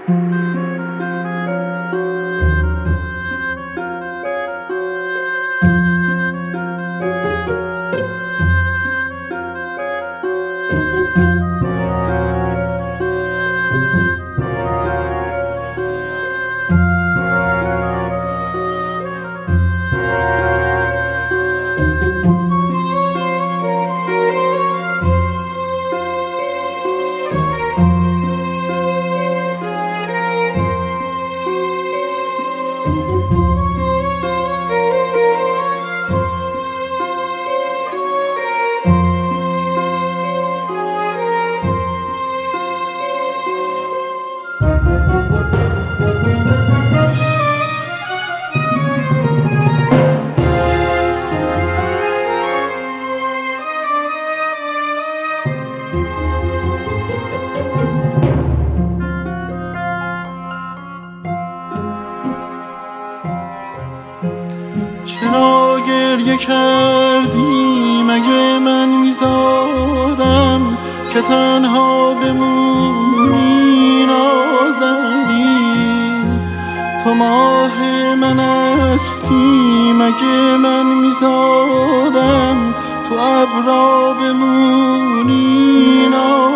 چرا گریه کردی مگه من میذارم که تنها بمونی نازنین؟ تو ماه من هستی مگه من میذارم تو ابرا بمونی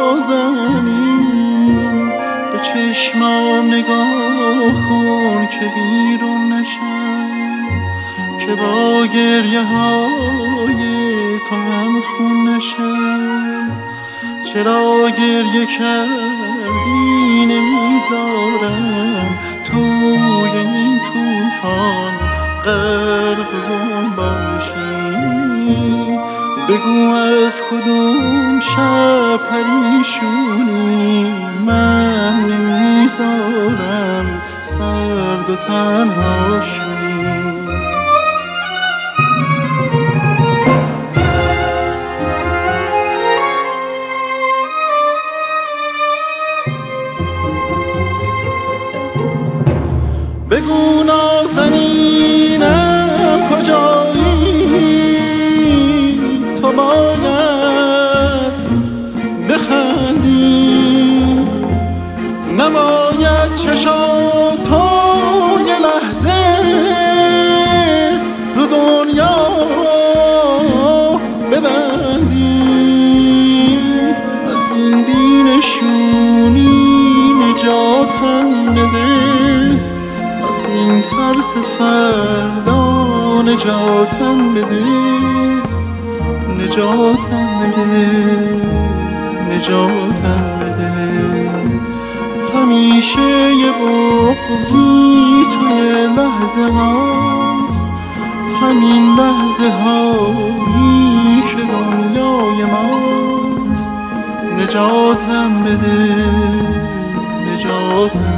نازنین؟ به چشمام نگاه کن که بیرون نشم، که با گریه های تو هم خون نشم. چرا گریه کردی نمیذارم توی این طوفان غرق گم باشی؟ بگو از کدوم شب پریشونی من نمیذارم سرد و تنها شی؟ بگو نازنینم کجایی؟ تو باید بخندی، نباید چشاتو یه لحظه رو دنیا ببندی. از این بینشونی نجاتم بده، این ترس فردا نجاتم بده، نجاتم بده، نجاتم بده. همیشه یه بغضی توی لحظه هاست، همین لحظه هایی که دنیای ماست. نجاتم بده، نجاتم